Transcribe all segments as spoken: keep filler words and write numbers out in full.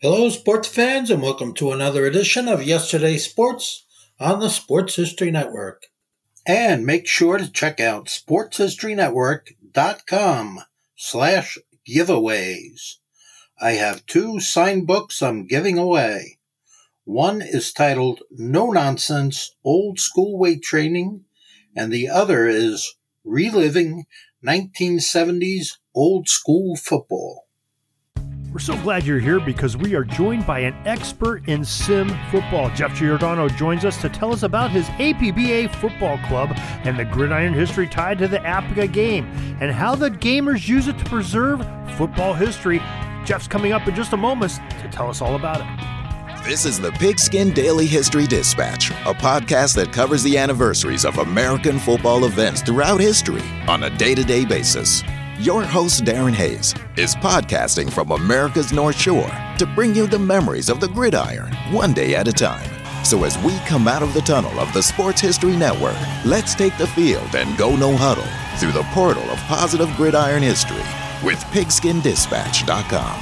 Hello, sports fans, and welcome to another edition of Yesterday's Sports on the Sports History Network. And make sure to check out sportshistorynetwork.com slash giveaways. I have two signed books I'm giving away. One is titled No Nonsense Old School Weight Training, and the other is Reliving nineteen seventies Old School Football. We're so glad you're here because we are joined by an expert in sim football. Jeff Giordano joins us to tell us about his A P B A football club and the gridiron history tied to the APGA game and how the gamers use it to preserve football history. Jeff's coming up in just a moment to tell us all about it. This is the Pigskin Daily History Dispatch, a podcast that covers the anniversaries of American football events throughout history on a day-to-day basis. Your host, Darren Hayes, is podcasting from America's North Shore to bring you the memories of the gridiron, one day at a time. So as we come out of the tunnel of the Sports History Network, let's take the field and go no huddle through the portal of positive gridiron history with pigskin dispatch dot com.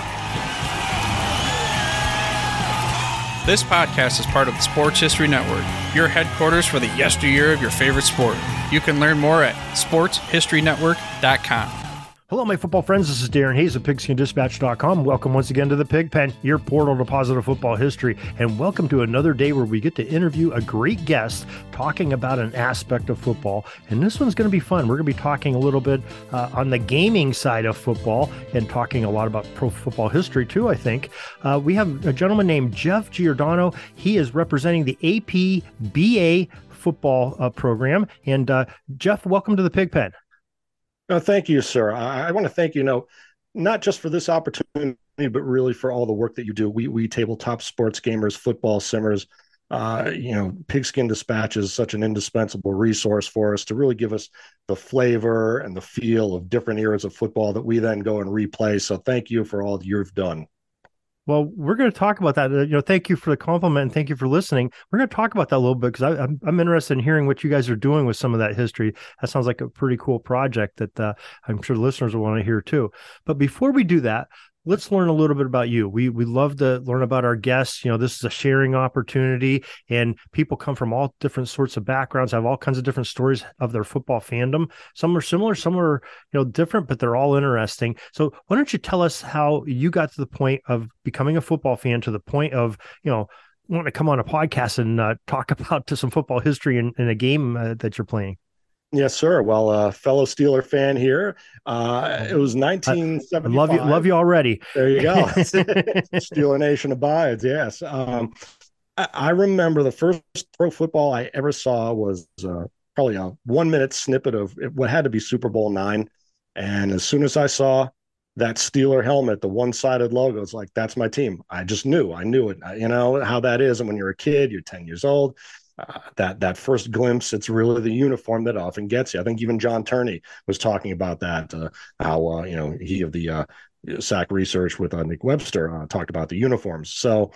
This podcast is part of the Sports History Network, your headquarters for the yesteryear of your favorite sport. You can learn more at sports history network dot com. Hello, my football friends. This is Darren Hayes of pigskin dispatch dot com. Welcome once again to the Pig Pen, your portal to positive football history. And welcome to another day where we get to interview a great guest talking about an aspect of football. And this one's going to be fun. We're going to be talking a little bit uh, on the gaming side of football and talking a lot about pro football history too, I think. Uh, we have a gentleman named Jeff Giordano. He is representing the A P B A football uh, program. And uh, Jeff, welcome to the Pig Pen. Oh, thank you, sir. I, I want to thank you, you know, not just for this opportunity, but really for all the work that you do. We we tabletop sports gamers, football simmers, uh, you know, Pigskin Dispatch is such an indispensable resource for us to really give us the flavor and the feel of different eras of football that we then go and replay. So thank you for all that you've done. Well, we're going to talk about that. Uh, you know, thank you for the compliment and thank you for listening. We're going to talk about that a little bit because I'm I'm interested in hearing what you guys are doing with some of that history. That sounds like a pretty cool project that uh, I'm sure the listeners will want to hear too. But before we do that, let's learn a little bit about you. We we love to learn about our guests. You know, this is a sharing opportunity, and people come from all different sorts of backgrounds, have all kinds of different stories of their football fandom. Some are similar, some are, you know, different, but they're all interesting. So why don't you tell us how you got to the point of becoming a football fan, to the point of, you know, wanting to come on a podcast and uh, talk about to some football history in, in a game uh, that you're playing? Yes, sir. Well, uh, fellow Steeler fan here. Uh, it was nineteen seventy-five. I love you, love you already. There you go. Steeler Nation abides. Yes. Um, I, I remember the first pro football I ever saw was uh, probably a one-minute snippet of what had to be Super Bowl nine. And as soon as I saw that Steeler helmet, the one-sided logo, it's like, that's my team. I just knew. I knew it. You know how that is. And when you're a kid, you're ten years old. Uh, that that first glimpse, it's really the uniform that often gets you. I think even John Turney was talking about that, uh, how, uh, you know, he of the uh, S A C research with uh, Nick Webster uh, talked about the uniforms. So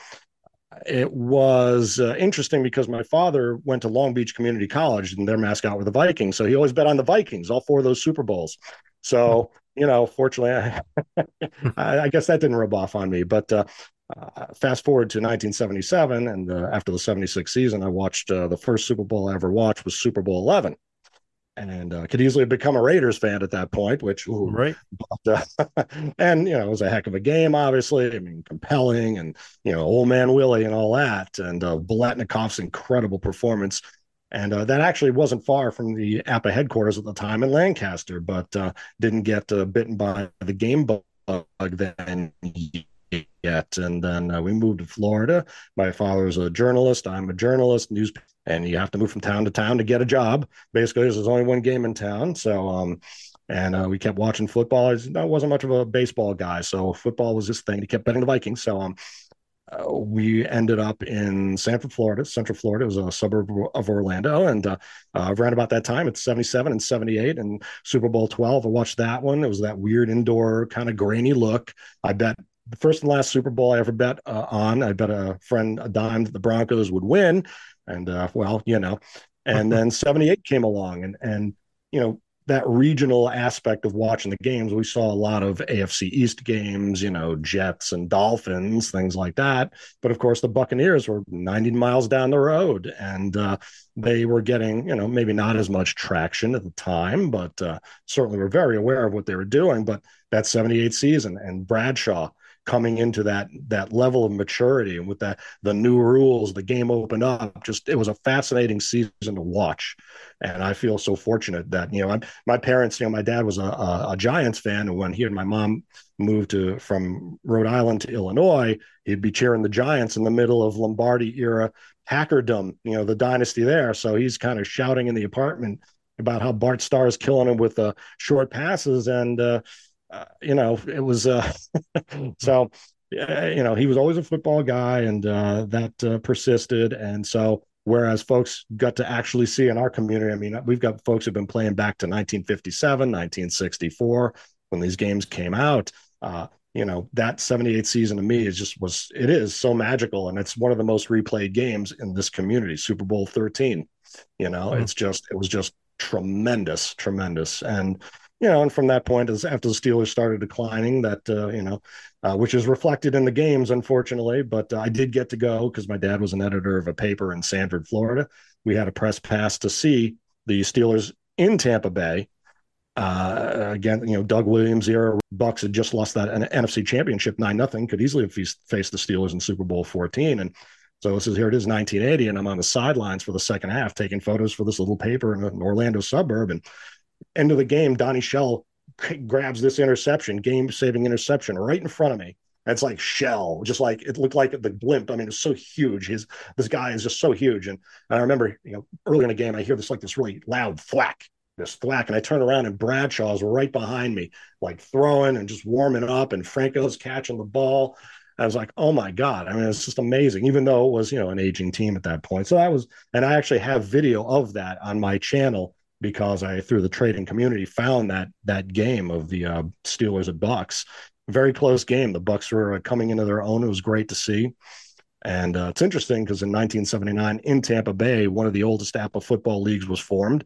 it was uh, interesting because my father went to Long Beach Community College and their mascot were the Vikings. So he always bet on the Vikings, all four of those Super Bowls. So, you know, fortunately, I, I guess that didn't rub off on me. But uh, Uh, fast forward to nineteen seventy-seven, and uh, after the seventy-six season, I watched uh, the first Super Bowl I ever watched was Super Bowl eleven, and uh, could easily have become a Raiders fan at that point, which ooh, right. But, uh, and you know, it was a heck of a game, obviously. I mean, compelling, and you know, Old Man Willie and all that, and uh, Biletnikov's incredible performance. And uh, that actually wasn't far from the A P A headquarters at the time in Lancaster, but uh, didn't get uh, bitten by the game bug then yet. And then uh, we moved to Florida. My father's a journalist. I'm a journalist, news, and you have to move from town to town to get a job. Basically, there's only one game in town. So, um, and uh, we kept watching football. I wasn't much of a baseball guy, so football was this thing. He kept betting the Vikings. So, um, uh, we ended up in Sanford, Florida. Central Florida. It was a suburb of Orlando, and uh, uh, around about that time, it's seventy-seven and seventy-eight, and Super Bowl twelve. I watched that one. It was that weird indoor kind of grainy look. I bet the first and last Super Bowl I ever bet uh, on. I bet a friend a dime that the Broncos would win, and uh, well, you know, and then seventy-eight came along, and and you know, that regional aspect of watching the games, we saw a lot of A F C East games, you know, Jets and Dolphins, things like that. But of course, the Buccaneers were ninety miles down the road, and uh, they were getting, you know, maybe not as much traction at the time, but uh, certainly were very aware of what they were doing. But that seventy-eight season and Bradshaw coming into that that level of maturity, and with that the new rules, the game opened up. Just it was a fascinating season to watch, and I feel so fortunate that you know I'm, my parents. You know, my dad was a, a, a Giants fan, and when he and my mom moved to from Rhode Island to Illinois, he'd be cheering the Giants in the middle of Lombardi era Packerdom. You know, the dynasty there. So he's kind of shouting in the apartment about how Bart Starr is killing him with uh, short passes, and uh, uh, you know it was uh, so. Uh, you know, he was always a football guy, and uh, that uh, persisted. And so, whereas folks got to actually see in our community, I mean, we've got folks who've been playing back to nineteen fifty-seven, nineteen sixty-four, when these games came out. Uh, you know, that seventy-eight season to me is just was, it is so magical. And it's one of the most replayed games in this community, Super Bowl thirteen. You know, mm-hmm. it's just, it was just tremendous, tremendous. And, you know, and from that point, as after the Steelers started declining, that, uh, you know, uh, which is reflected in the games, unfortunately, but uh, I did get to go because my dad was an editor of a paper in Sanford, Florida. We had a press pass to see the Steelers in Tampa Bay. Uh, again, you know, Doug Williams era, Bucks had just lost that N F C championship nine nothing, could easily have faced the Steelers in Super Bowl fourteen. And so this is, here it is, nineteen eighty, and I'm on the sidelines for the second half taking photos for this little paper in an Orlando suburb. And end of the game, Donnie Shell grabs this interception, game-saving interception right in front of me. It's like Shell, just like it looked like the blimp. I mean, it's so huge. His this guy is just so huge. And, and I remember, you know, early in the game, I hear this like this really loud thwack, this thwack, and I turn around and Bradshaw's right behind me, like throwing and just warming up, and Franco's catching the ball. I was like, oh my God. I mean, it's just amazing, even though it was, you know, an aging team at that point. So that was, and I actually have video of that on my channel, because I, through the trading community, found that that game of the uh, Steelers at Bucks. Very close game. The Bucks were coming into their own. It was great to see. And uh, it's interesting because in nineteen seventy-nine in Tampa Bay, one of the oldest A P A football leagues was formed.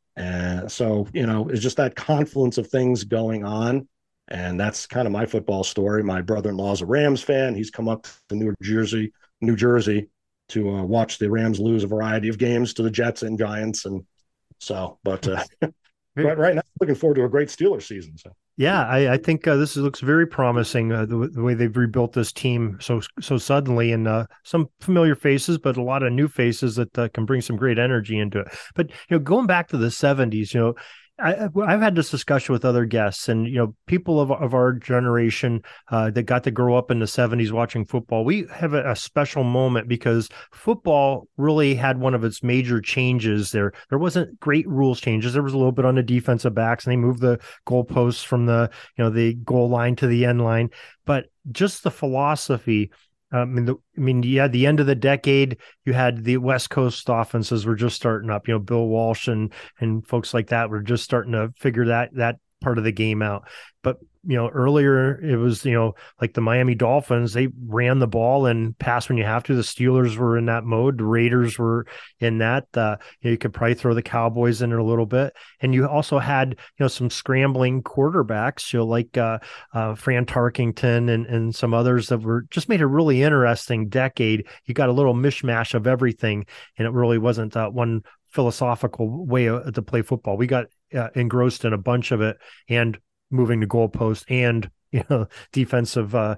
And so, you know, it's just that confluence of things going on. And that's kind of my football story. My brother-in-law's a Rams fan. He's come up to New Jersey, New Jersey to uh, watch the Rams lose a variety of games to the Jets and Giants. And So, but uh, right, right now, looking forward to a great Steelers season. So, yeah, I, I think uh, this looks very promising. Uh, the, the way they've rebuilt this team so so suddenly, and uh, some familiar faces, but a lot of new faces that uh, can bring some great energy into it. But you know, going back to the seventies, you know. I, I've had this discussion with other guests, and you know, people of of our generation uh, that got to grow up in the seventies watching football. We have a, a special moment because football really had one of its major changes. There, there wasn't great rules changes. There was a little bit on the defensive backs, and they moved the goalposts from the you know the goal line to the end line. But just the philosophy. I mean, the, I mean, yeah, the end of the decade, you had the West Coast offenses were just starting up. You know, Bill Walsh and and folks like that were just starting to figure that that part of the game out. But you know, earlier it was you know like the Miami Dolphins, they ran the ball and passed when you have to. The Steelers were in that mode. The Raiders were in that. Uh, you know, you could probably throw the Cowboys in there a little bit, and you also had you know some scrambling quarterbacks, you know, like uh, uh, Fran Tarkington and and some others that were just made a really interesting decade. You got a little mishmash of everything, and it really wasn't uh, one philosophical way to play football. We got uh, engrossed in a bunch of it, and moving the goalpost, and you know defensive uh,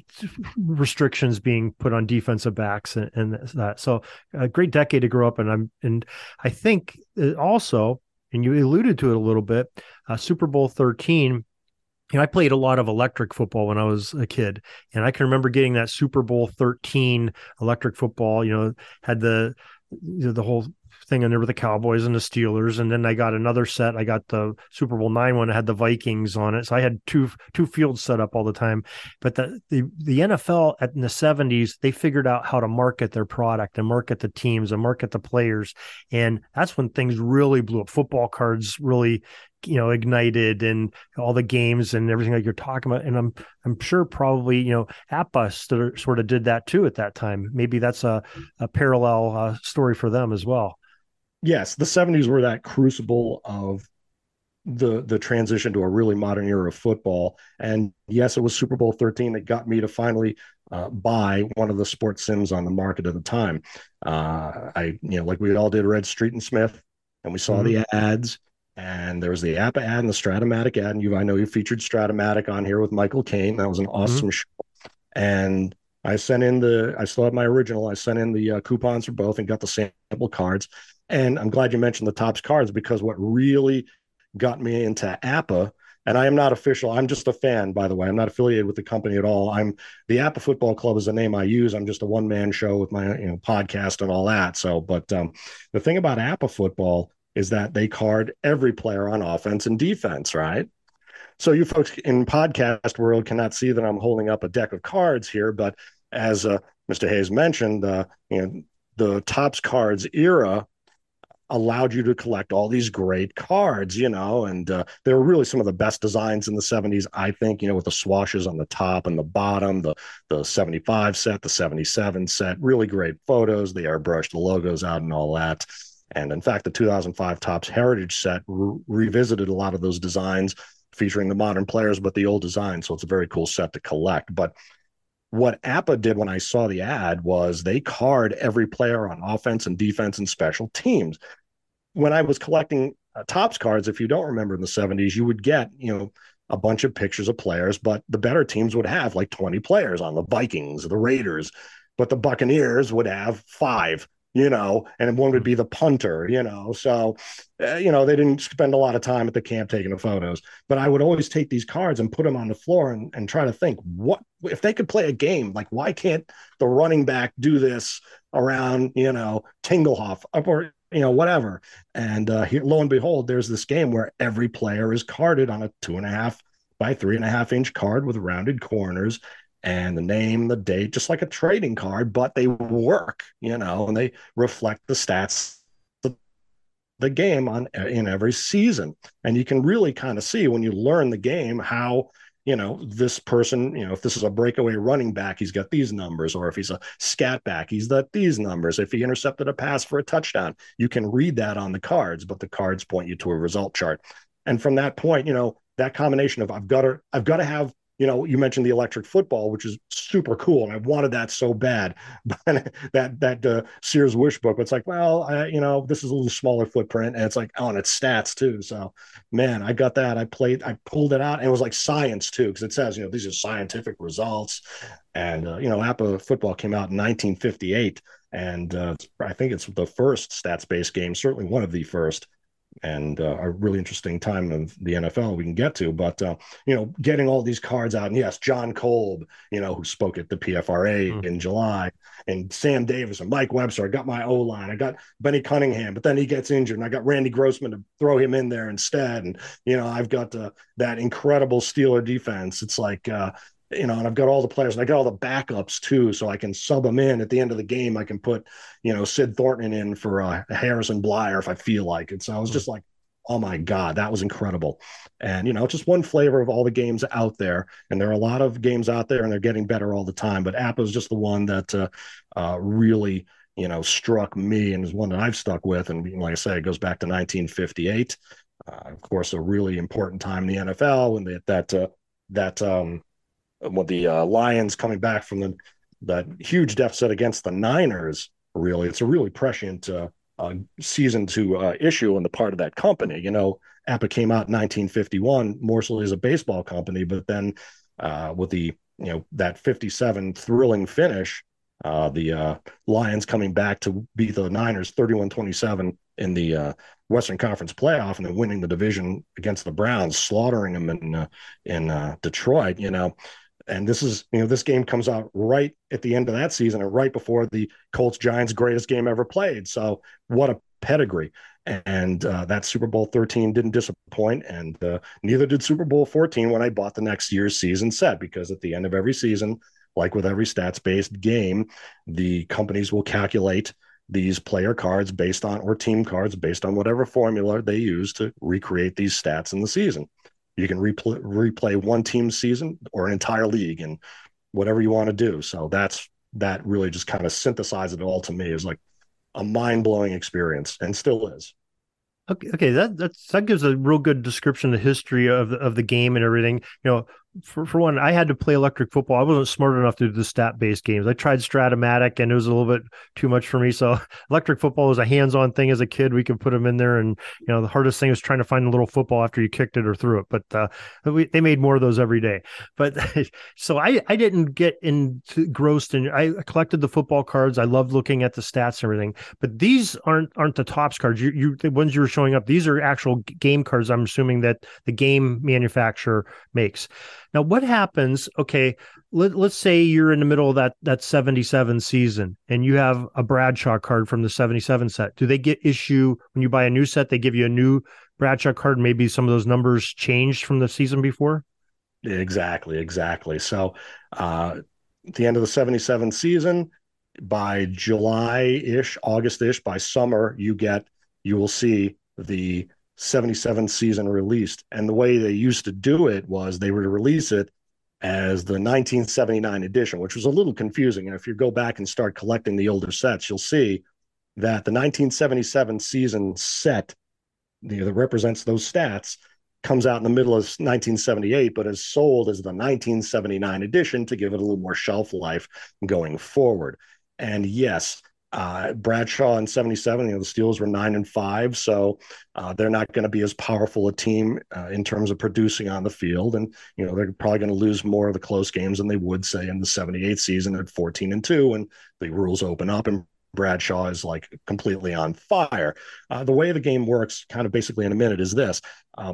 restrictions being put on defensive backs, and, and that. So a great decade to grow up in. I'm and I think also, and you alluded to it a little bit, uh, Super Bowl thirteen. You know, I played a lot of electric football when I was a kid, and I can remember getting that Super Bowl thirteen electric football. You know, had the you know, the whole thing in there with the Cowboys and the Steelers, and then I got another set. I got the Super Bowl nine one. It had the Vikings on it, so I had two two fields set up all the time. But the the, the N F L at, in the seventies, they figured out how to market their product and market the teams and market the players, and that's when things really blew up. Football cards really you know ignited, and all the games and everything that you're talking about. And I'm I'm sure probably you know A P A sort of did that too at that time. Maybe that's a a parallel uh, story for them as well. Yes, the seventies were that crucible of the the transition to a really modern era of football. And yes, it was Super Bowl thirteen that got me to finally uh, buy one of the sports sims on the market at the time. Uh, I, you know, like we all did, read Street and Smith, and we saw mm-hmm. the ads. And there was the APBA ad and the Stratomatic ad. And you, I know you featured Stratomatic on here with Michael Caine. That was an awesome mm-hmm. show. And I sent in the, I still have my original. I sent in the uh, coupons for both and got the sample cards. And I'm glad you mentioned the Topps cards, because what really got me into APBA, and I am not official, I'm just a fan, by the way. I'm not affiliated with the company at all. I'm the APBA Football Club is the name I use. I'm just a one-man show with my, you know, podcast and all that. So, but um, the thing about APBA football is that they card every player on offense and defense, right? So you folks in podcast world cannot see that I'm holding up a deck of cards here, but as uh, Mister Hayes mentioned, uh, you know, the Topps cards era allowed you to collect all these great cards, you know, and uh, they were really some of the best designs in the seventies, I think, you know, with the swashes on the top and the bottom, the the seventy-five set, the seventy-seven set, really great photos, the airbrushed, the logos out and all that. And in fact, the two thousand five Topps Heritage set re- revisited a lot of those designs, featuring the modern players, but the old design. So it's a very cool set to collect. But what APBA did when I saw the ad was they card every player on offense and defense and special teams. When I was collecting uh, Topps cards, if you don't remember in the seventies, you would get, you know, a bunch of pictures of players, but the better teams would have like twenty players on, the Vikings, the Raiders, but the Buccaneers would have five, you know, and one would be the punter, you know. So, uh, you know, they didn't spend a lot of time at the camp taking the photos, but I would always take these cards and put them on the floor and, and try to think, what if they could play a game? Like, why can't the running back do this around, you know, Tingelhoff or, you know, whatever. And uh, here, lo and behold, there's this game where every player is carded on a two and a half by three and a half inch card with rounded corners and the name, the date, just like a trading card, but they work, you know, and they reflect the stats of the game on in every season. And you can really kind of see when you learn the game how, you know, this person, you know, if this is a breakaway running back, he's got these numbers, or if he's a scat back, he's got these numbers. If he intercepted a pass for a touchdown, you can read that on the cards, but the cards point you to a result chart. And from that point, you know, that combination of I've got to, I've got to have, you know, you mentioned the electric football, which is super cool, and I wanted that so bad. But that that uh, Sears Wish book, it's like, well, I, you know, this is a little smaller footprint, and it's like, oh, and it's stats too. So, man, I got that. I played, I pulled it out, and it was like science too, because it says, you know, these are scientific results. And uh, you know, APBA football came out in nineteen fifty-eight, and uh, I think it's the first stats-based game, certainly one of the first. And uh, a really interesting time of the N F L we can get to, but uh, you know, getting all these cards out, and yes, John Kolb, you know, who spoke at the P F R A mm. in July, and Sam Davis and Mike Webster. I got my O line, I got Benny Cunningham, but then he gets injured, and I got Randy Grossman to throw him in there instead. And you know, I've got uh, that incredible Steeler defense. It's like. Uh, You know, and I've got all the players, and I got all the backups too, so I can sub them in at the end of the game. I can put, you know, Sid Thornton in for uh, Harrison Blyer if I feel like it. So I was just like, oh my God, that was incredible. And, you know, just one flavor of all the games out there. And there are a lot of games out there, and they're getting better all the time. But APBA is just the one that uh, uh, really, you know, struck me and is one that I've stuck with. And like I say, it goes back to nineteen fifty-eight. Uh, of course, a really important time in the N F L when they, that, uh, that, um, with the uh, Lions coming back from the that huge deficit against the Niners, really, it's a really prescient uh, uh, season to uh, issue on the part of that company. You know, APBA came out in nineteen fifty-one, mostly as a baseball company, but then uh, with the, you know, that fifty-seven thrilling finish, uh, the uh, Lions coming back to beat the Niners thirty-one twenty-seven in the uh, Western Conference playoff, and then winning the division against the Browns, slaughtering them in uh, in uh, Detroit, you know. And this is, you know, this game comes out right at the end of that season and right before the Colts Giants greatest game ever played. So what a pedigree. And uh, that Super Bowl thirteen didn't disappoint. And uh, neither did Super Bowl fourteen when I bought the next year's season set, because at the end of every season, like with every stats-based game, the companies will calculate these player cards based on, or team cards based on whatever formula they use to recreate these stats in the season. You can replay, replay one team's season or an entire league, and whatever you want to do. So that's that really just kind of synthesized it all to me. It was like a mind-blowing experience, and still is. Okay, okay, that that's that gives a real good description of the history of the, of the game and everything. You know, for for one, I had to play electric football. I wasn't smart enough to do the stat based games. I tried Stratomatic, and it was a little bit too much for me. So electric football was a hands on thing as a kid. We could put them in there, and you know, the hardest thing was trying to find a little football after you kicked it or threw it. But uh, we, they made more of those every day. But so I I didn't get engrossed in. I collected the football cards. I loved looking at the stats and everything. But these aren't aren't the Topps cards. You you the ones you were showing up. These are actual game cards. I'm assuming that the game manufacturer makes. Now, what happens? Okay, let, let's say you're in the middle of that that seventy-seven season, and you have a Bradshaw card from the seventy-seven set. Do they get issue when you buy a new set? They give you a new Bradshaw card. Maybe some of those numbers changed from the season before. Exactly, exactly. So, uh, at the end of the seventy-seven season, by July-ish, August-ish, by summer, you get you will see the seventy-seven season released. And the way they used to do it was they would release it as the nineteen seventy-nine edition, which was a little confusing. And if you go back and start collecting the older sets, you'll see that the nineteen seventy-seven season set, you know, that represents those stats comes out in the middle of nineteen seventy-eight, but is sold as the nineteen seventy-nine edition to give it a little more shelf life going forward. And yes, Uh, Bradshaw in seventy-seven, you know, the Steelers were nine and five, so uh, they're not going to be as powerful a team uh, in terms of producing on the field, and you know they're probably going to lose more of the close games than they would say in the seventy-eight season at fourteen and two, when the rules open up and Bradshaw is like completely on fire. Uh, the way the game works, kind of basically in a minute, is this: uh,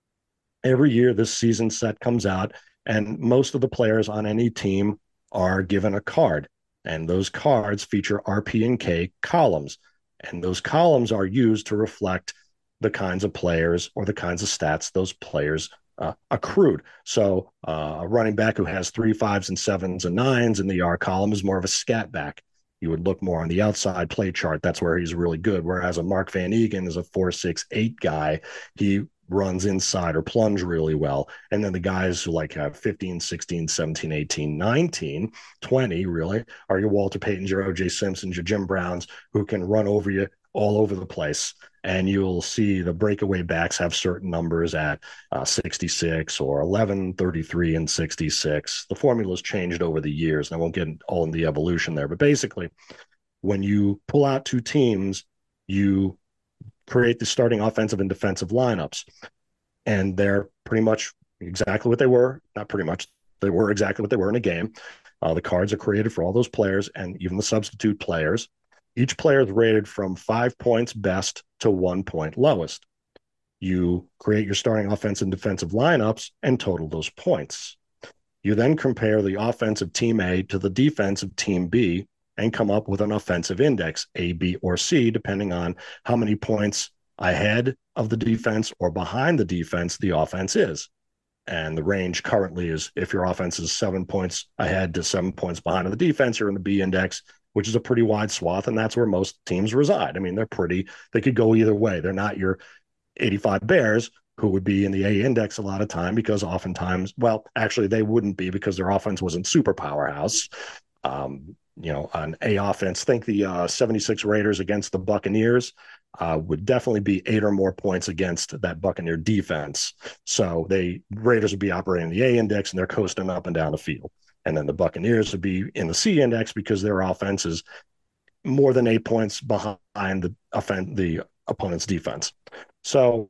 every year this season set comes out, and most of the players on any team are given a card. And those cards feature R P and K columns. And those columns are used to reflect the kinds of players or the kinds of stats those players uh, accrued. So uh, a running back who has three fives and sevens and nines in the R column is more of a scat back. You would look more on the outside play chart. That's where he's really good. Whereas a Mark Van Eegen is a four, six, eight guy. He runs inside or plunge really well. And then the guys who like have fifteen, sixteen, seventeen, eighteen, nineteen, twenty really are your Walter Paytons, your O J Simpsons, your Jim Browns, who can run over you all over the place. And you'll see the breakaway backs have certain numbers at uh, sixty-six or eleven, thirty-three, and sixty-six. The formula's changed over the years, and I won't get all in the evolution there. But basically, when you pull out two teams, you create the starting offensive and defensive lineups. And they're pretty much exactly what they were. Not pretty much. They were exactly what they were in a game. Uh, the cards are created for all those players and even the substitute players. Each player is rated from five points best to one point lowest. You create your starting offensive and defensive lineups and total those points. You then compare the offensive team A to the defensive team B and come up with an offensive index, A, B, or C, depending on how many points ahead of the defense or behind the defense the offense is. And the range currently is, if your offense is seven points ahead to seven points behind of the defense, you're in the B index, which is a pretty wide swath, and that's where most teams reside. I mean, they're pretty, they could go either way. They're not your eighty-five Bears, who would be in the A index a lot of time, because oftentimes, well, actually they wouldn't be, because their offense wasn't super powerhouse. Um, you know, an A offense, think the uh, seventy-six Raiders against the Buccaneers uh, would definitely be eight or more points against that Buccaneer defense. So they Raiders would be operating the A index and they're coasting up and down the field. And then the Buccaneers would be in the C index because their offense is more than eight points behind the offense, the opponent's defense. So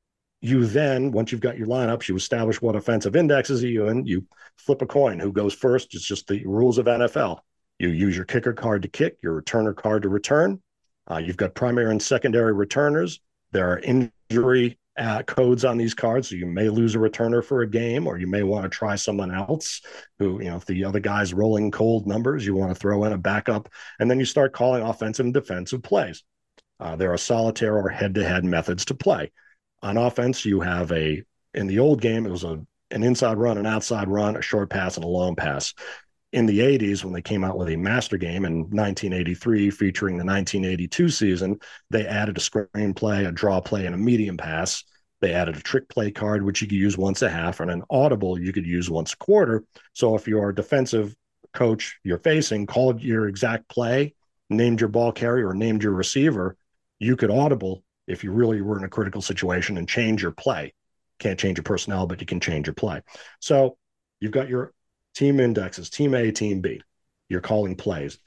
you then, once you've got your lineups, you establish what offensive indexes are you in, you flip a coin. Who goes first? It's just the rules of N F L. You use your kicker card to kick, your returner card to return. Uh, you've got primary and secondary returners. There are injury uh, codes on these cards, so you may lose a returner for a game, or you may want to try someone else who, you know, if the other guy's rolling cold numbers, you want to throw in a backup, and then you start calling offensive and defensive plays. Uh, there are solitaire or head-to-head methods to play. On offense, you have a, in the old game, it was a an inside run, an outside run, a short pass, and a long pass. In the eighties, when they came out with a master game in nineteen eighty-three, featuring the nineteen eighty-two season, they added a screen play, a draw play, and a medium pass. They added a trick play card, which you could use once a half, and an audible you could use once a quarter. So if your defensive coach you're facing called your exact play, named your ball carrier, or named your receiver, you could audible if you really were in a critical situation, and change your play. Can't change your personnel, but you can change your play. So you've got your team indexes, team A, team B. You're calling plays.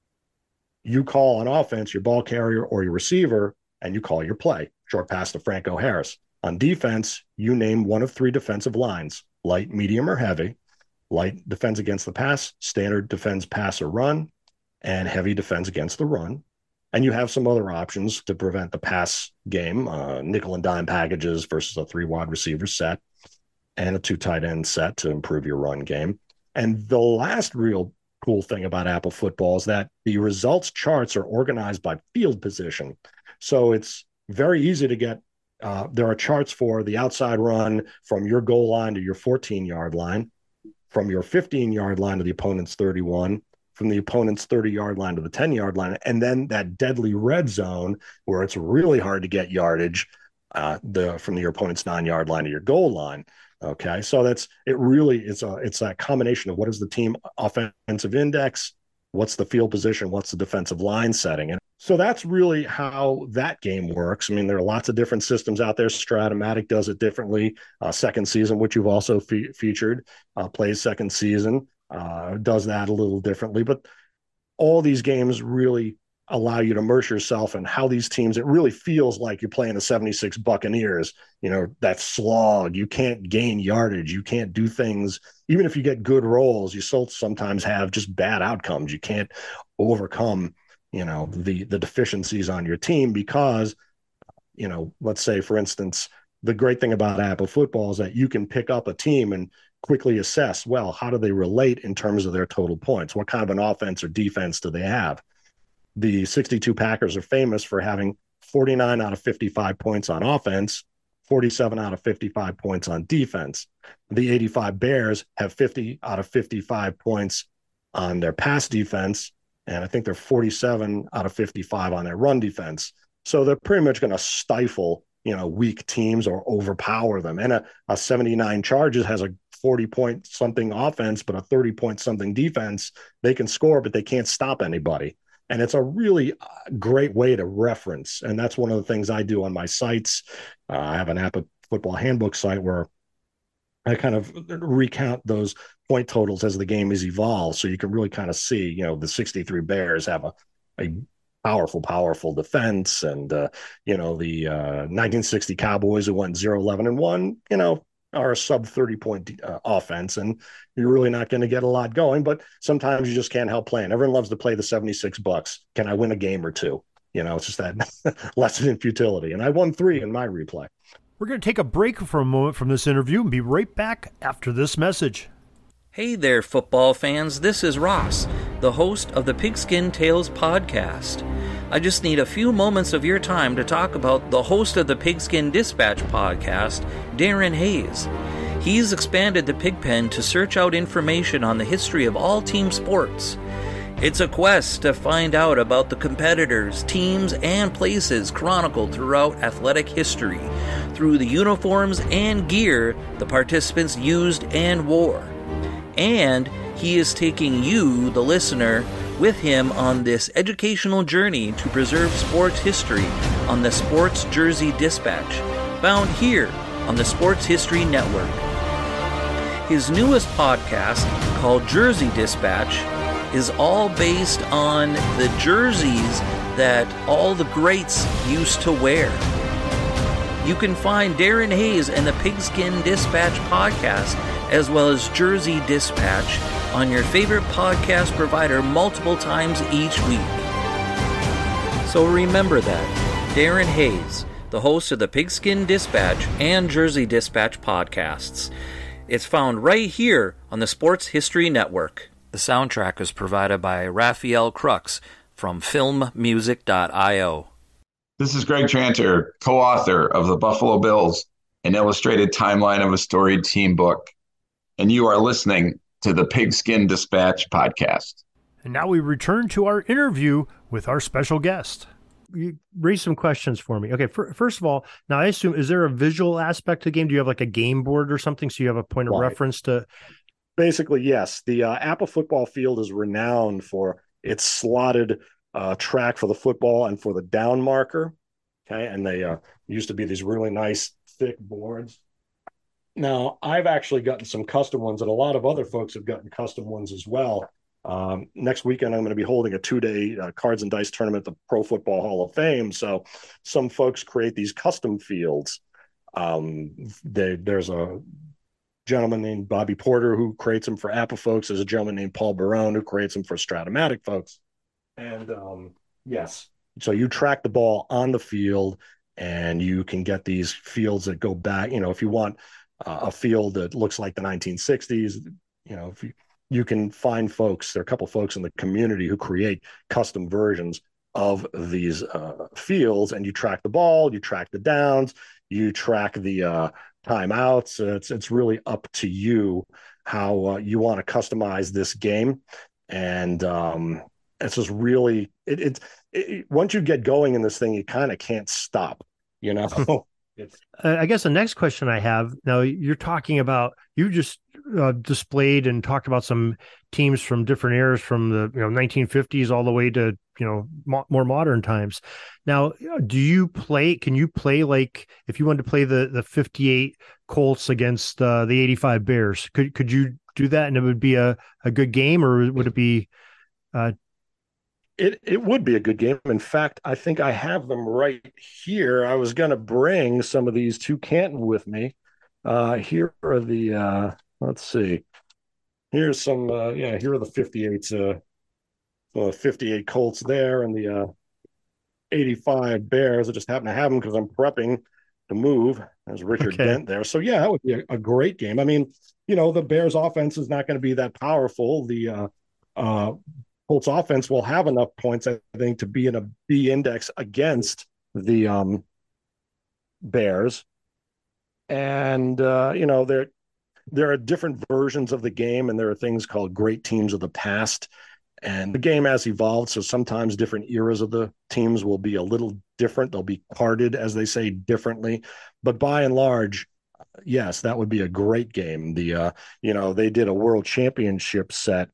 You call on offense your ball carrier or your receiver, and you call your play. Short pass to Franco Harris. On defense, you name one of three defensive lines, light, medium, or heavy. Light defends against the pass, standard defends pass or run, and heavy defends against the run. And you have some other options to prevent the pass game, uh, nickel and dime packages versus a three wide receiver set and a two tight end set to improve your run game. And the last real cool thing about Apple Football is that the results charts are organized by field position. So it's very easy to get, uh, there are charts for the outside run from your goal line to your fourteen yard line, from your fifteen yard line to the opponent's thirty-one, from the opponent's thirty yard line to the ten yard line, and then that deadly red zone where it's really hard to get yardage uh, the from your opponent's nine yard line to your goal line. Okay, so that's it. Really, it's a it's that combination of what is the team offensive index, what's the field position, what's the defensive line setting, and so that's really how that game works. I mean, there are lots of different systems out there. Stratomatic does it differently. Uh, second season, which you've also fe- featured, uh, plays second season. Uh, does that a little differently, but all these games really allow you to immerse yourself in how these teams, it really feels like you're playing the seventy-six Buccaneers, you know, that slog. You can't gain yardage. You can't do things. Even if you get good rolls, you still sometimes have just bad outcomes. You can't overcome, you know, the, the deficiencies on your team because, you know, let's say, for instance, the great thing about Apple Football is that you can pick up a team and quickly assess, well, how do they relate in terms of their total points? What kind of an offense or defense do they have? The sixty-two Packers are famous for having forty-nine out of fifty-five points on offense, forty-seven out of fifty-five points on defense. The eighty-five Bears have fifty out of fifty-five points on their pass defense, and I think they're forty-seven out of fifty-five on their run defense. So they're pretty much going to stifle, you know, weak teams or overpower them. And a, a seventy-nine Chargers has a forty point something offense, but a thirty point something defense. They can score, but they can't stop anybody. And it's a really great way to reference. And that's one of the things I do on my sites. Uh, I have an Apple Football Handbook site where I kind of recount those point totals as the game has evolved. So you can really kind of see, you know, the sixty-three Bears have a, a powerful, powerful defense. And, uh, you know, the uh, nineteen sixty Cowboys who went zero eleven and one, you know, are a sub thirty point uh, offense, and you're really not going to get a lot going, but sometimes you just can't help playing. Everyone loves to play the seventy-six Bucks. Can I win a game or two? You know, it's just that lesson in futility. And I won three in my replay. We're going to take a break for a moment from this interview and be right back after this message. Hey there, football fans. This is Ross, the host of the Pigskin Tales podcast. I just need a few moments of your time to talk about the host of the Pigskin Dispatch podcast, Darren Hayes. He's expanded the Pigpen to search out information on the history of all team sports. It's a quest to find out about the competitors, teams, and places chronicled throughout athletic history, through the uniforms and gear the participants used and wore. And he is taking you, the listener, with him on this educational journey to preserve sports history on the Sports Jersey Dispatch, found here on the Sports History Network. His newest podcast, called Jersey Dispatch, is all based on the jerseys that all the greats used to wear. You can find Darren Hayes and the Pigskin Dispatch podcast, as well as Jersey Dispatch, on your favorite podcast provider multiple times each week. So remember that. Darren Hayes, the host of the Pigskin Dispatch and Jersey Dispatch podcasts. It's found right here on the Sports History Network. The soundtrack is provided by Raphael Crux from film music dot io. This is Greg Tranter, co-author of The Buffalo Bills, an illustrated timeline of a storied team book. And you are listening to the Pigskin Dispatch podcast. And now we return to our interview with our special guest. You raise some questions for me. Okay, for, first of all, now I assume, is there a visual aspect to the game? Do you have like a game board or something so you have a point of Right. reference to? Basically, yes. The uh, Apple football field is renowned for its slotted uh, track for the football and for the down marker. Okay. And they uh, used to be these really nice, thick boards. Now, I've actually gotten some custom ones, and a lot of other folks have gotten custom ones as well. Um, next weekend, I'm going to be holding a two-day uh, cards and dice tournament at the Pro Football Hall of Fame. So some folks create these custom fields. Um, they, there's a gentleman named Bobby Porter who creates them for Apple folks. There's a gentleman named Paul Barone who creates them for Stratomatic folks. And um, yes, so you track the ball on the field, and you can get these fields that go back. You know, if you want uh, a field that looks like the nineteen sixties, you know, if you you can find folks, there are a couple folks in the community who create custom versions of these uh, fields, and you track the ball, you track the downs, you track the uh, timeouts. It's, it's really up to you how uh, you want to customize this game. And um, it's just really, it, it, it, once you get going in this thing, you kind of can't stop, you know? It's, I guess the next question I have now, you're talking about, you just uh, displayed and talked about some teams from different eras, from the you know nineteen fifties all the way to you know mo- more modern times. Now, do you play? Can you play like if you wanted to play the the fifty-eight Colts against uh, the eighty-five Bears? Could could you do that and it would be a, a good game, or would it be? Uh... It it would be a good game. In fact, I think I have them right here. I was going to bring some of these to Canton with me. Uh, here are the, uh, let's see. Here's some, uh, yeah, here are the fifty-eights, uh, uh, fifty-eight Colts there, and the uh, eighty-five Bears. I just happen to have them because I'm prepping to move. There's Richard Okay. Dent there. So, yeah, that would be a, a great game. I mean, you know, the Bears offense is not going to be that powerful. The, uh, uh, Colts offense will have enough points, I think, to be in a B index against the um, Bears. And, uh, you know, there, there are different versions of the game, and there are things called great teams of the past. And the game has evolved, so sometimes different eras of the teams will be a little different. They'll be carded, as they say, differently. But by and large, yes, that would be a great game. The, uh, you know, they did a world championship set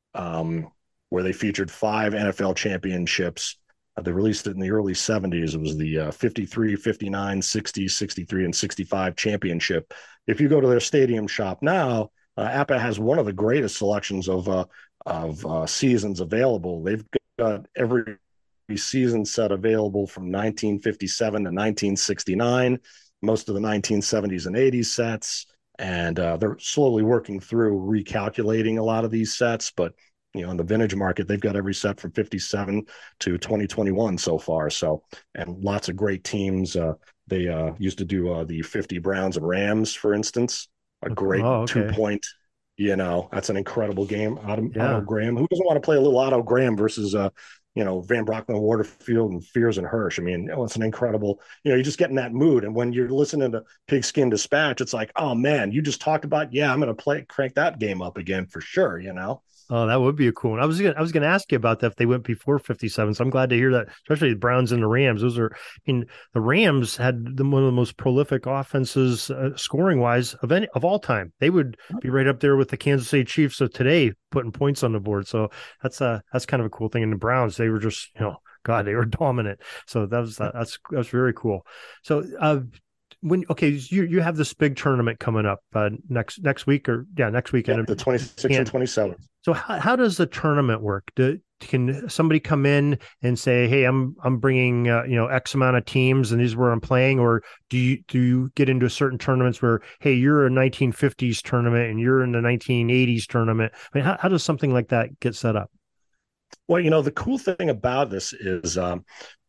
um, where they featured five N F L championships. Uh, they released it in the early seventies. It was the uh, fifty-three, fifty-nine, sixty, sixty-three, and sixty-five championship. If you go to their stadium shop now, uh, A P A has one of the greatest selections of uh, of uh, seasons available. They've got every season set available from nineteen fifty-seven to nineteen sixty-nine, most of the nineteen seventies and eighties sets, and uh, they're slowly working through recalculating a lot of these sets, but you know, in the vintage market, they've got every set from fifty-seven to twenty twenty-one so far. So, and lots of great teams. Uh, they uh, used to do uh, the fifty Browns and Rams, for instance, a great Oh, okay. two point, you know, that's an incredible game. Otto, Yeah. Otto Graham. Who doesn't want to play a little Otto Graham versus, uh, you know, Van Brockman, Waterfield, and Fears and Hirsch? I mean, oh, it's an incredible, you know, you just get in that mood. And when you're listening to Pigskin Dispatch, it's like, oh man, you just talked about, yeah, I'm going to play, crank that game up again for sure, you know? Oh, that would be a cool one. I was gonna, I was going to ask you about that if they went before fifty-seven. So I'm glad to hear that, especially the Browns and the Rams. Those are, I mean, the Rams had the, one of the most prolific offenses uh, scoring wise of any of all time. They would be right up there with the Kansas City Chiefs of today, putting points on the board. So that's a that's kind of a cool thing. And the Browns, they were just, you know, God, they were dominant. So that was that's that's very cool. So uh, when okay, you you have this big tournament coming up uh, next next week or yeah next weekend, yeah, the twenty-sixth and twenty-seventh. So how, how does the tournament work? Do, can somebody come in and say, "Hey, I'm I'm bringing uh, you know X amount of teams, and these is where I'm playing," or do you do you get into certain tournaments where, hey, you're a nineteen fifties tournament and you're in the nineteen eighties tournament? I mean, how, how does something like that get set up? Well, you know, the cool thing about this is um,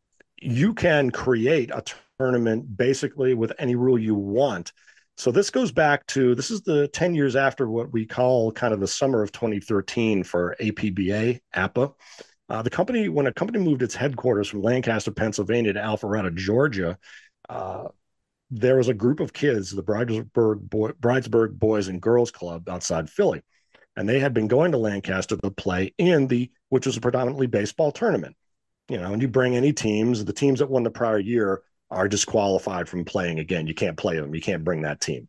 you can create a tournament basically with any rule you want. So this goes back to, this is the ten years after what we call kind of the summer of twenty thirteen for A P B A, A P A. Uh, the company, when a company moved its headquarters from Lancaster, Pennsylvania to Alpharetta, Georgia, uh, there was a group of kids, the Bridesburg, Boy, Bridesburg Boys and Girls Club outside Philly. And they had been going to Lancaster to play in the, which was a predominantly baseball tournament. You know, and you bring any teams, the teams that won the prior year are disqualified from playing again. You can't play them. You can't bring that team.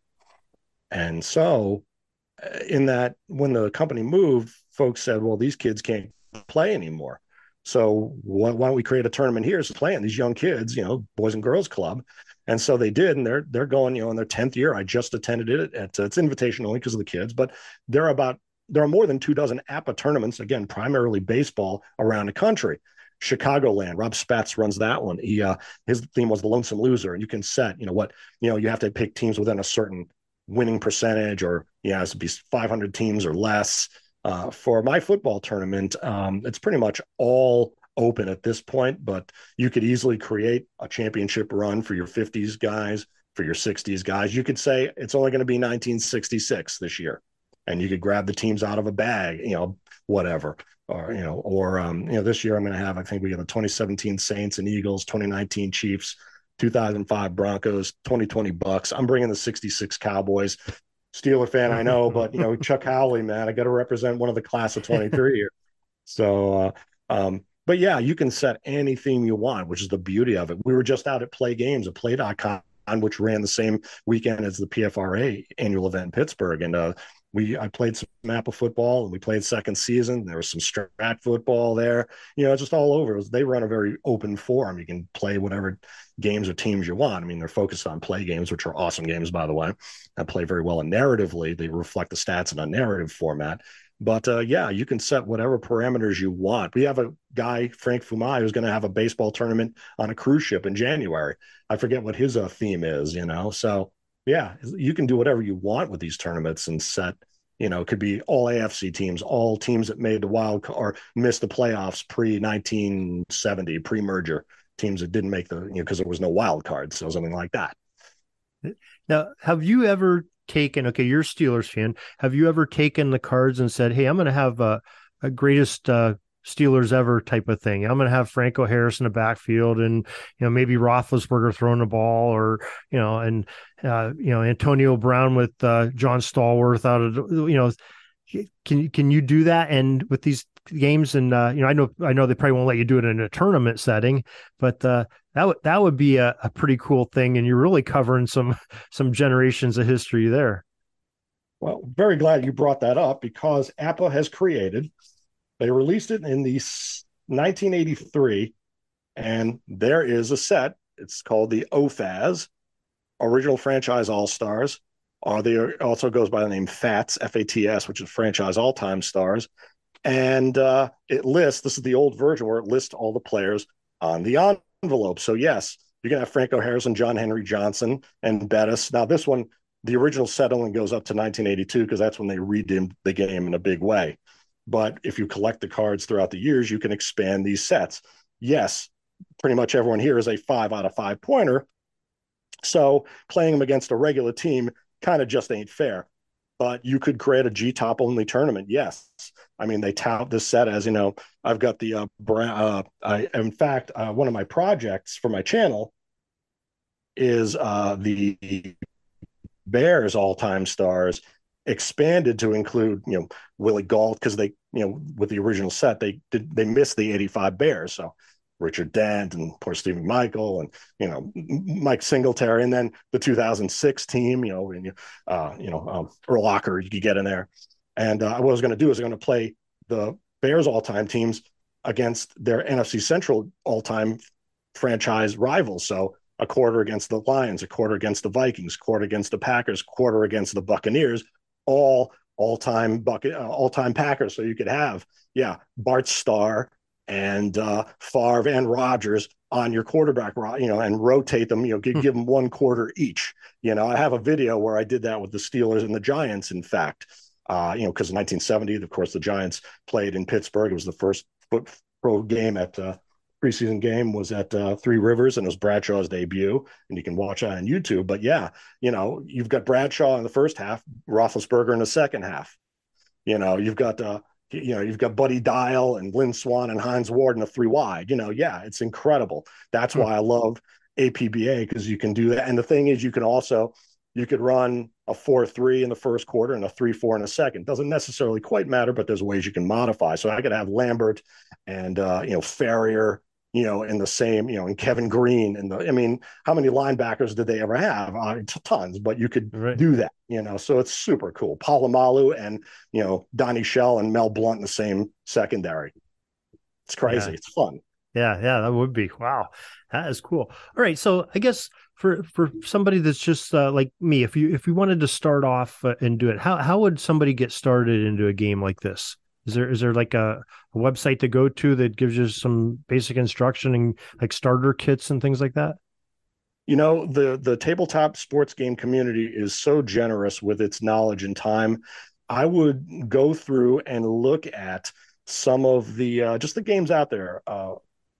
And so in that, when the company moved, folks said, well, these kids can't play anymore. So why, why don't we create a tournament here to play in these young kids, you know, Boys and Girls Club? And so they did, and they're they're going, you know, in their tenth year. I just attended it. At, uh, it's invitation only because of the kids, but there are about there are more than two dozen A P A tournaments, again, primarily baseball around the country. Chicagoland, Rob Spatz runs that one. He uh, his theme was the Lonesome Loser, and you can set, you know, what you know, you have to pick teams within a certain winning percentage, or you know, it has to be five hundred teams or less. Uh, for my football tournament, um, it's pretty much all open at this point, but you could easily create a championship run for your fifties guys, for your sixties guys. You could say it's only going to be nineteen sixty-six this year, and you could grab the teams out of a bag, you know, whatever. Or, you know, or, um, you know, this year I'm going to have, I think we have the twenty seventeen Saints and Eagles, twenty nineteen Chiefs, two thousand five Broncos, twenty twenty Bucks. I'm bringing the sixty-six Cowboys. Steeler fan, I know, but, you know, Chuck Howley, man, I got to represent one of the class of twenty-three here. So, uh, um, but yeah, you can set any theme you want, which is the beauty of it. We were just out at Play Games at play dot com, which ran the same weekend as the P F R A annual event in Pittsburgh. And uh, we I played some M A P A football, and we played second season. There was some strat football there. You know, it's just all over. It was, they run a very open forum. You can play whatever games or teams you want. I mean, they're focused on play games, which are awesome games, by the way. I play very well and narratively. They reflect the stats in a narrative format. But uh, yeah, you can set whatever parameters you want. We have a guy, Frank Fumai, who's going to have a baseball tournament on a cruise ship in January. I forget what his uh, theme is, you know. So yeah, you can do whatever you want with these tournaments and set, you know, it could be all A F C teams, all teams that made the wild or missed the playoffs pre nineteen seventy, pre-merger, teams that didn't make the, you know, because there was no wild card, so something like that. Now, have you ever taken, okay, you're a Steelers fan, have you ever taken the cards and said, hey, I'm going to have a, a greatest uh, Steelers ever type of thing. I'm going to have Franco Harris in the backfield, and, you know, maybe Roethlisberger throwing the ball, or, you know, and, uh, you know, Antonio Brown with uh, John Stallworth out of, you know, can, can you do that? And with these games, and, uh, you know, I know, I know they probably won't let you do it in a tournament setting, but uh, that would, that would be a, a pretty cool thing. And you're really covering some, some generations of history there. Well, very glad you brought that up, because A P A has created, they released it in the nineteen eighty-three, and there is a set. It's called the O F A S, Original Franchise All-Stars, or they also goes by the name FATS, F A T S, which is Franchise All-Time Stars. And uh, it lists, this is the old version where it lists all the players on the envelope. So yes, you're going to have Franco Harris and John Henry Johnson and Bettis. Now this one, the original set only goes up to nineteen eighty-two, because that's when they redeemed the game in a big way. But if you collect the cards throughout the years, you can expand these sets. Yes, pretty much everyone here is a five out of five pointer. So playing them against a regular team kind of just ain't fair. But you could create a G-top only tournament. Yes. I mean, they tout this set as, you know, I've got the, uh, uh I, in fact, uh, one of my projects for my channel is uh, the Bears all-time stars expanded to include, you know, Willie Gault, because they, you know, with the original set, they did, they missed the eighty-five Bears. So Richard Dent and poor Stephen Michael and, you know, Mike Singletary, and then the two thousand six team, you know, and, uh, you know, um, Earl Locker, you could get in there. And uh, what I was going to do is I'm going to play the Bears all-time teams against their N F C Central all-time franchise rivals. So a quarter against the Lions, a quarter against the Vikings, quarter against the Packers, quarter against the Buccaneers, all all-time bucket, uh, all-time Packers. So you could have, yeah, Bart Starr and uh, Favre and Rodgers on your quarterback, you know, and rotate them, you know, give, give them one quarter each. You know, I have a video where I did that with the Steelers and the Giants, in fact, uh, you know, because in nineteen seventy, of course, the Giants played in Pittsburgh. It was the first foot pro game at uh, preseason game was at uh, Three Rivers, and it was Bradshaw's debut, and you can watch that on YouTube. But yeah, you know, you've got Bradshaw in the first half, Roethlisberger in the second half. You know, you've got, uh, you know, you've got Buddy Dial and Lynn Swann and Hines Ward in the three wide. You know, yeah, it's incredible. That's why I love A P B A, because you can do that. And the thing is, you can also, you could run a four three in the first quarter and a three four in the second. Doesn't necessarily quite matter, but there's ways you can modify. So I could have Lambert and, uh, you know, Farrier, you know, in the same, you know, and Kevin Green. And the, I mean, how many linebackers did they ever have? Uh, tons, but you could right. do that, you know, so it's super cool. Polamalu and, you know, Donnie Shell and Mel Blount in the same secondary. It's crazy. Yeah. It's fun. Yeah, yeah, that would be. Wow. That is cool. All right. So I guess for for somebody that's just uh, like me, if you if you wanted to start off uh, and do it, how how would somebody get started into a game like this? Is there is there like a, a website to go to that gives you some basic instruction and like starter kits and things like that? You know, the the tabletop sports game community is so generous with its knowledge and time. I would go through and look at some of the uh, just the games out there, uh,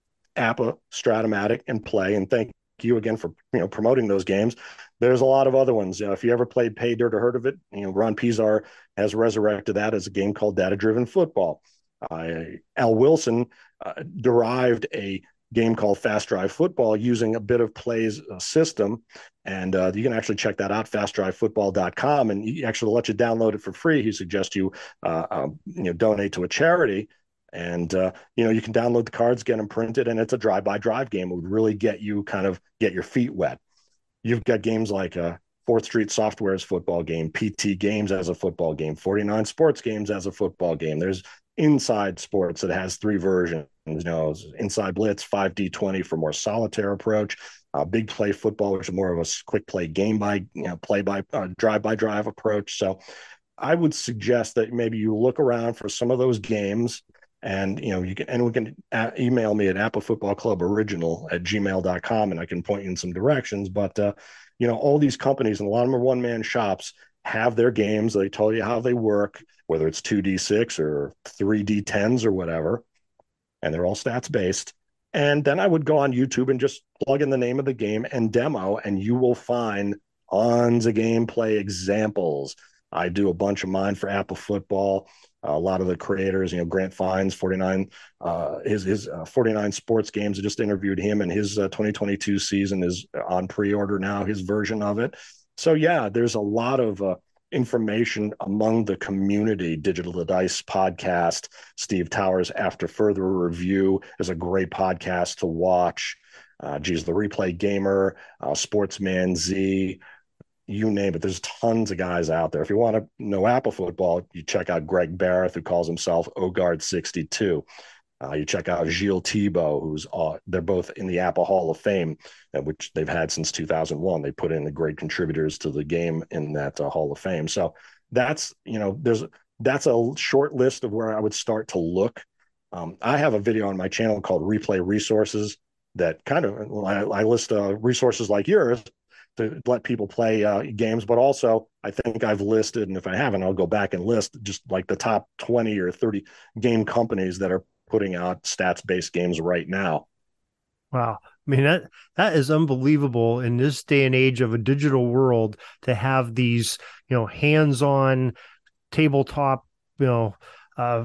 APBA, Stratomatic, and Play. And thank you again for you know promoting those games. There's a lot of other ones. You know, if you ever played Pay Dirt or heard of it, you know Ron Pizar has resurrected that as a game called Data Driven Football. Uh, Al Wilson uh, derived a game called Fast Drive Football using a bit of Play's uh, system. And uh, you can actually check that out, fast drive football dot com. And he actually let you download it for free. He suggests you, uh, um, you know, donate to a charity. And, uh, you know, you can download the cards, get them printed, and it's a drive-by-drive game. It would really get you kind of get your feet wet. You've got games like uh, fourth Street Software's football game, P T Games as a football game, forty-nine Sports Games as a football game. There's Inside Sports that has three versions. You know, Inside Blitz, five D twenty for more solitaire approach, uh, Big Play Football, which is more of a quick play game by, you know, play by uh, drive by drive approach. So I would suggest that maybe you look around for some of those games, and, you know, you can, and we can a- email me at Apple Football Club Original at gmail dot com, and I can point you in some directions. But, uh, you know, all these companies, and a lot of them are one man shops, have their games. They tell you how they work, whether it's two D six or three D tens or whatever. And they're all stats based. And then I would go on YouTube and just plug in the name of the game and demo, and you will find tons of gameplay examples. I do a bunch of mine for Apple Football. Uh, a lot of the creators, you know, Grant Fines, forty-nine, uh, his his uh, forty-nine Sports Games. I just interviewed him, and his uh, twenty twenty-two season is on pre-order now, his version of it. So yeah, there's a lot of uh, information among the community. Digital to Dice podcast, Steve Towers After Further Review is a great podcast to watch. Uh, geez, the Replay Gamer, uh, Sportsman Z, you name it. There's tons of guys out there. If you want to know Apple football, you check out Greg Barrett, who calls himself Ogard sixty-two. Uh, you check out Gilles Thibault, who's uh, they're both in the Apple Hall of Fame, uh, which they've had since two thousand one. They put in the great contributors to the game in that uh, Hall of Fame. So that's, you know, there's that's a short list of where I would start to look. Um, I have a video on my channel called Replay Resources that kind of, well, I, I list uh, resources like yours to let people play uh, games, but also I think I've listed, and if I haven't, I'll go back and list just like the top twenty or thirty game companies that are putting out stats-based games right now. Wow. I mean, that that is unbelievable in this day and age of a digital world to have these, you know, hands-on tabletop, you know, uh,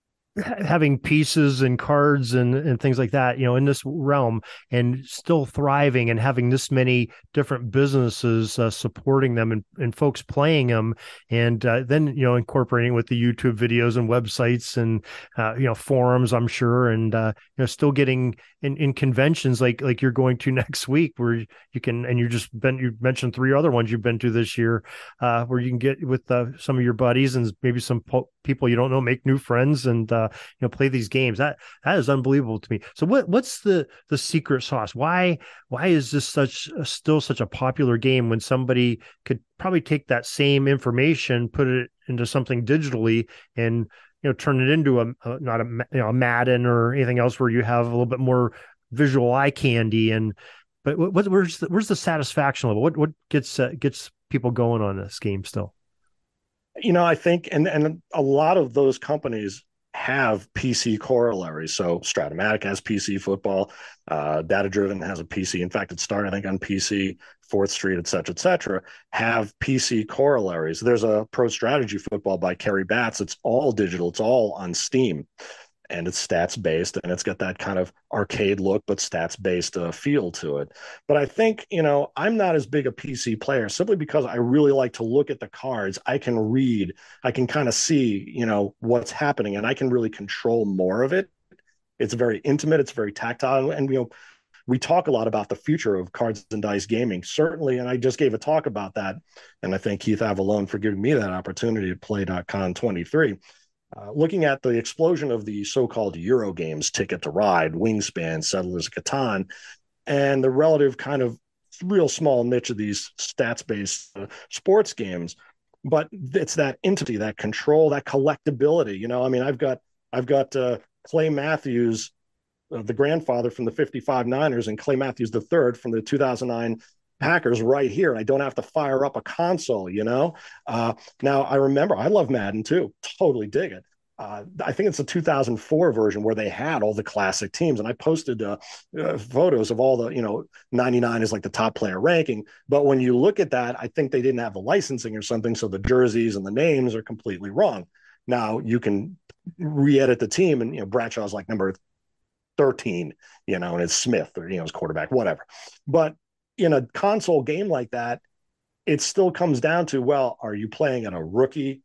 having pieces and cards and, and things like that, you know, in this realm, and still thriving and having this many different businesses uh, supporting them, and, and folks playing them, and uh, then, you know, incorporating with the YouTube videos and websites and, uh, you know, forums, I'm sure, and, uh, you know, still getting in, in conventions like, like you're going to next week, where you can, and you just been, you mentioned three other ones you've been to this year, uh, where you can get with uh, some of your buddies and maybe some po- people you don't know, make new friends, and, uh, you know, play these games. That that is unbelievable to me. So what what's the the secret sauce? Why why is this such still such a popular game when somebody could probably take that same information, put it into something digitally, and, you know, turn it into a, a not a, you know, a Madden or anything else where you have a little bit more visual eye candy? And but what, where's the, where's the satisfaction level? What what gets uh, gets people going on this game still? You know, I think, and and a lot of those companies have P C corollaries. So Stratomatic has P C football, uh, Data Driven has a P C. In fact, it started, I think, on P C, fourth Street, et cetera, et cetera, have P C corollaries. There's a Pro Strategy Football by Kerry Batts. It's all digital. It's all on Steam. And it's stats based, and it's got that kind of arcade look, but stats based uh, feel to it. But I think, you know, I'm not as big a P C player simply because I really like to look at the cards. I can read, I can kind of see, you know, what's happening, and I can really control more of it. It's very intimate, it's very tactile, and, you know, we talk a lot about the future of cards and dice gaming, certainly. And I just gave a talk about that, and I thank Keith Avalone for giving me that opportunity at Play dot con twenty-three. Uh, looking at the explosion of the so-called Euro games, Ticket to Ride, Wingspan, Settlers of Catan, and the relative kind of real small niche of these stats-based uh, sports games, but it's that intimacy, that control, that collectability. You know, I mean, I've got I've got uh, Clay Matthews, uh, the grandfather from the fifty-five Niners, and Clay Matthews the third from the two thousand nine Packers right here, and I don't have to fire up a console. You know, uh, now I remember I love Madden too, totally dig it. Uh, I think it's the two thousand four version where they had all the classic teams, and I posted uh, uh, photos of all the, you know, ninety-nine is like the top player ranking. But when you look at that, I think they didn't have the licensing or something, so the jerseys and the names are completely wrong. Now you can re-edit the team, and you know Bradshaw's like number thirteen, you know, and it's Smith or you know his quarterback, whatever. But in a console game like that, it still comes down to, well, are you playing at a rookie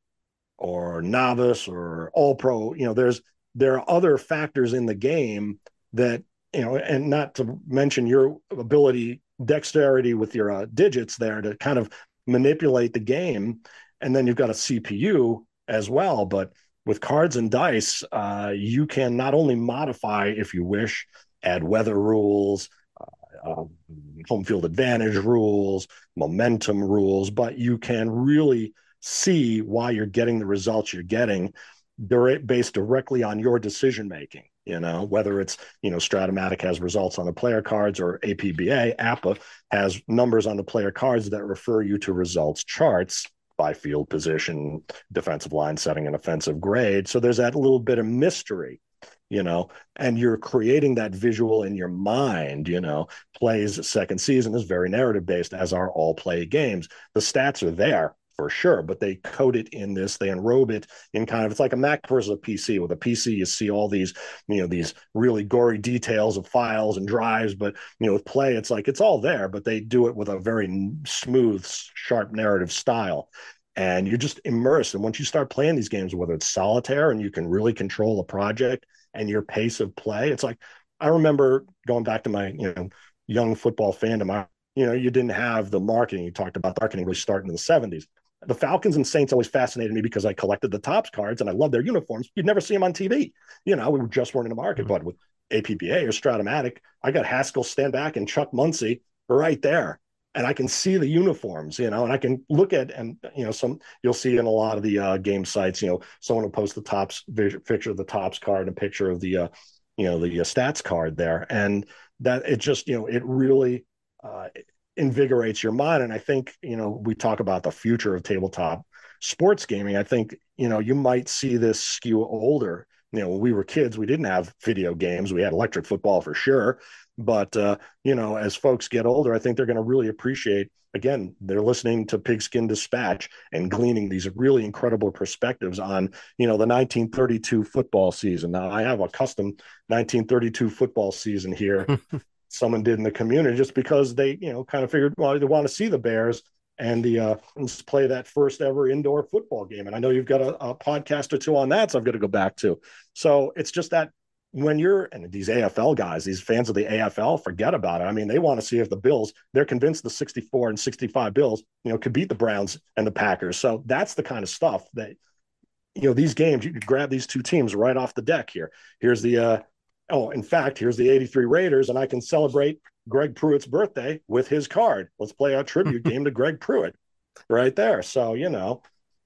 or novice or all pro? You know, there's there are other factors in the game that, you know, and not to mention your ability, dexterity with your uh, digits there to kind of manipulate the game. And then you've got a C P U as well. But with cards and dice, uh, you can not only modify, if you wish, add weather rules, uh, uh, home field advantage rules, momentum rules, but you can really see why you're getting the results you're getting based directly on your decision making. You know, whether it's, you know, Stratomatic has results on the player cards, or A P B A, A P A has numbers on the player cards that refer you to results charts by field position, defensive line setting, and offensive grade. So there's that little bit of mystery, you know, and you're creating that visual in your mind. You know, Play's second season is very narrative based, as are all Play games. The stats are there for sure, but they code it in this, they enrobe it in kind of, it's like a Mac versus a P C. With a P C, you see all these, you know, these really gory details of files and drives, but, you know, with Play, it's like, it's all there, but they do it with a very smooth, sharp narrative style. And you're just immersed. And once you start playing these games, whether it's solitaire and you can really control a project and your pace of play, it's like, I remember going back to my, you know, young football fandom, I, you know, you didn't have the marketing. You talked about marketing really starting in the seventies. The Falcons and Saints always fascinated me because I collected the Topps cards and I love their uniforms. You'd never see them on T V. You know, we just weren't in the market. Mm-hmm. But with A P B A or Stratomatic, I got Haskell Stanback and Chuck Muncie right there. And I can see the uniforms, you know, and I can look at, and, you know, some, you'll see in a lot of the uh, game sites, you know, someone will post the Topps picture of the Topps card and a picture of the, uh, you know, the uh, stats card there. And that it just, you know, it really, uh, invigorates your mind. And I think, you know, we talk about the future of tabletop sports gaming. I think, you know, you might see this skew older. You know, when we were kids, we didn't have video games. We had electric football for sure. But, uh, you know, as folks get older, I think they're going to really appreciate, again, they're listening to Pigskin Dispatch and gleaning these really incredible perspectives on, you know, the nineteen thirty-two football season. Now, I have a custom nineteen thirty-two football season here. Someone did in the community, just because they, you know, kind of figured, well, they want to see the Bears and the uh, play that first ever indoor football game. And I know you've got a, a podcast or two on that, so I've got to go back to. So it's just that when you're, and these A F L guys, these fans of the A F L, forget about it. I mean, they want to see if the Bills, they're convinced the sixty-four and sixty-five Bills, you know, could beat the Browns and the Packers. So that's the kind of stuff that, you know, these games, you could grab these two teams right off the deck here. Here's the, uh, oh, in fact, here's the eighty-three Raiders, and I can celebrate Greg Pruitt's birthday with his card. Let's play our tribute game to Greg Pruitt right there. So, you know,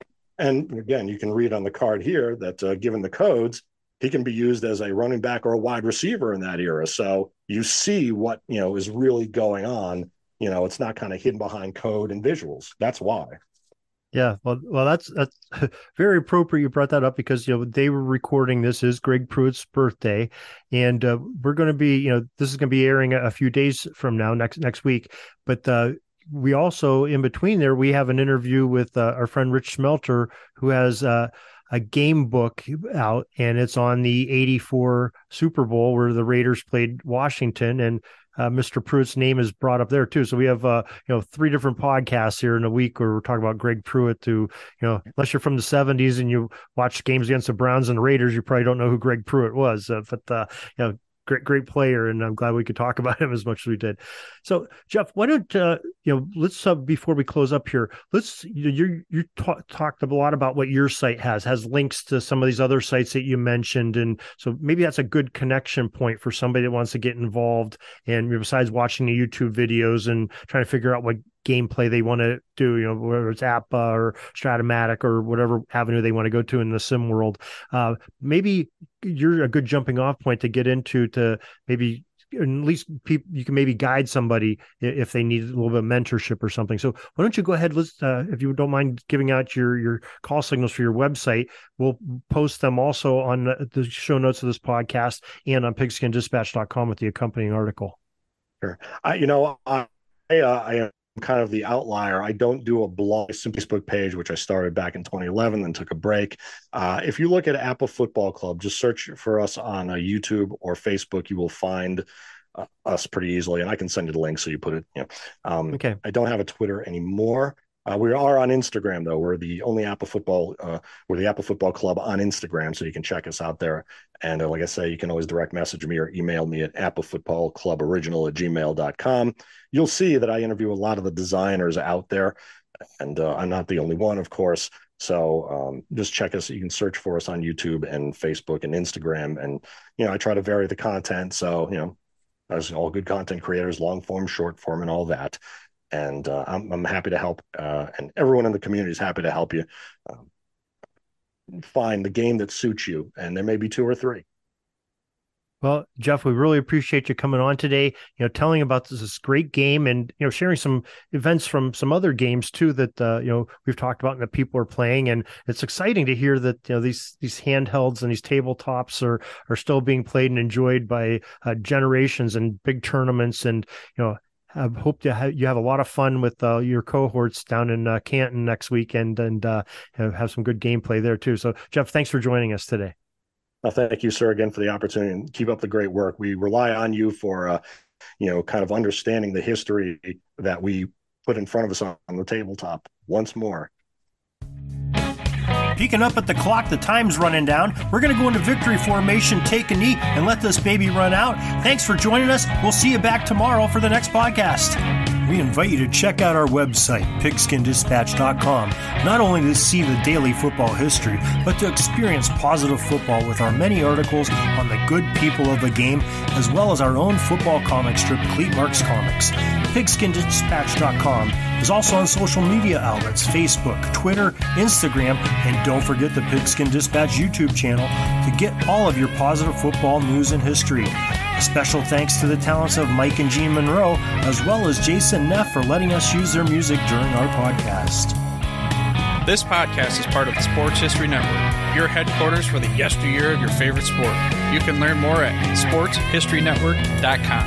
and again, you can read on the card here that uh, given the codes, he can be used as a running back or a wide receiver in that era. So you see what, you know, is really going on. You know, it's not kind of hidden behind code and visuals. That's why. Yeah, well, well, that's that's very appropriate. You brought that up because, you know, they were recording, this is Greg Pruitt's birthday, and uh, we're going to be, you know, this is going to be airing a, a few days from now, next next week. But uh, we also, in between there, we have an interview with uh, our friend Rich Smelter, who has uh, a game book out, and it's on the eighty-four Super Bowl where the Raiders played Washington, and Uh, Mister Pruitt's name is brought up there too. So we have, uh, you know, three different podcasts here in a week where we're talking about Greg Pruitt. To, you know, unless you're from the seventies and you watch games against the Browns and the Raiders, you probably don't know who Greg Pruitt was. Uh, but uh, you know, great, great player, and I'm glad we could talk about him as much as we did. So, Jeff, why don't uh, you know? Let's uh, before we close up here, let's you you you talk, talked a lot about what your site has has links to some of these other sites that you mentioned, and so maybe that's a good connection point for somebody that wants to get involved. And besides watching the YouTube videos and trying to figure out what gameplay they want to do, you know, whether it's Appa or Stratomatic or whatever avenue they want to go to in the sim world, uh, maybe you're a good jumping off point to get into, to maybe at least people, you can maybe guide somebody if they need a little bit of mentorship or something. So why don't you go ahead, let's, uh, if you don't mind giving out your, your call signals for your website, we'll post them also on the show notes of this podcast and on pigskin dispatch dot com with the accompanying article. Sure. I, you know, I, I, uh, I am kind of the outlier. I don't do a blog, Facebook page, which I started back in twenty eleven, then took a break. Uh, if you look at Appa Football Club, just search for us on uh, YouTube or Facebook, you will find uh, us pretty easily. And I can send you the link so you put it, you know. Um, okay. I don't have a Twitter anymore. Uh, we are on Instagram, though. We're the only Appa Football, uh, we're the Appa Football Club on Instagram, so you can check us out there. And uh, like I say, you can always direct message me or email me at appa football club original at gmail dot com. You'll see that I interview a lot of the designers out there, and uh, I'm not the only one, of course. So um, just check us. You can search for us on YouTube and Facebook and Instagram. And, you know, I try to vary the content. So, you know, as all good content creators, long form, short form, and all that. And uh, I'm, I'm happy to help, uh, and everyone in the community is happy to help you um, find the game that suits you. And there may be two or three. Well, Jeff, we really appreciate you coming on today, you know, telling about this, this great game, and, you know, sharing some events from some other games too that, uh, you know, we've talked about and that people are playing. And it's exciting to hear that, you know, these, these handhelds and these tabletops are, are still being played and enjoyed by uh, generations and big tournaments. And, you know, I hope you have, you have a lot of fun with uh, your cohorts down in uh, Canton next weekend, and uh, have some good gameplay there too. So, Jeff, thanks for joining us today. Well, thank you, sir, again for the opportunity, and keep up the great work. We rely on you for, uh, you know, kind of understanding the history that we put in front of us on, on the tabletop once more. Peeking up at the clock, the time's running down. We're going to go into victory formation, take a knee, and let this baby run out. Thanks for joining us. We'll see you back tomorrow for the next podcast. We invite you to check out our website, pigskin dispatch dot com, not only to see the daily football history, but to experience positive football with our many articles on the good people of the game, as well as our own football comic strip, Cleat Marks Comics. pigskin dispatch dot com is also on social media outlets, Facebook, Twitter, Instagram, and don't forget the Pigskin Dispatch YouTube channel to get all of your positive football news and history. A special thanks to the talents of Mike and Gene Monroe, as well as Jason Neff, for letting us use their music during our podcast. This podcast is part of the Sports History Network, your headquarters for the yesteryear of your favorite sport. You can learn more at sports history network dot com.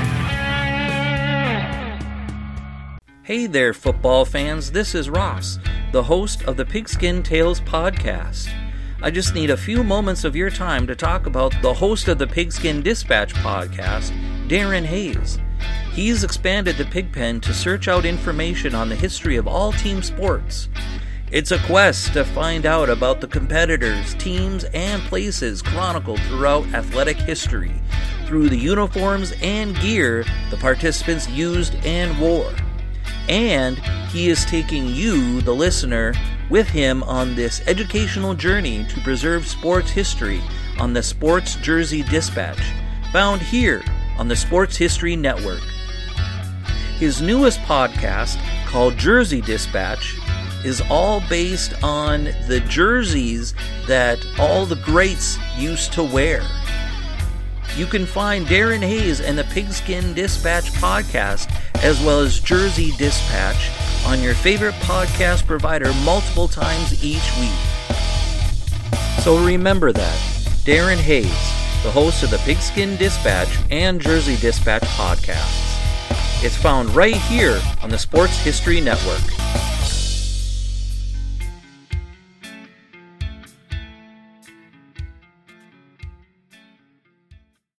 Hey there, football fans. This is Ross, the host of the Pigskin Tales podcast. I just need a few moments of your time to talk about the host of the Pigskin Dispatch podcast, Darren Hayes. He's expanded the Pigpen to search out information on the history of all team sports. It's a quest to find out about the competitors, teams, and places chronicled throughout athletic history, through the uniforms and gear the participants used and wore. And he is taking you, the listener, with him on this educational journey to preserve sports history on the Sports Jersey Dispatch, found here on the Sports History Network. His newest podcast, called Jersey Dispatch, is all based on the jerseys that all the greats used to wear. You can find Darren Hayes and the Pigskin Dispatch podcast, as well as Jersey Dispatch, on your favorite podcast provider multiple times each week. So remember that, Darren Hayes, the host of the Pigskin Dispatch and Jersey Dispatch podcasts. It's found right here on the Sports History Network.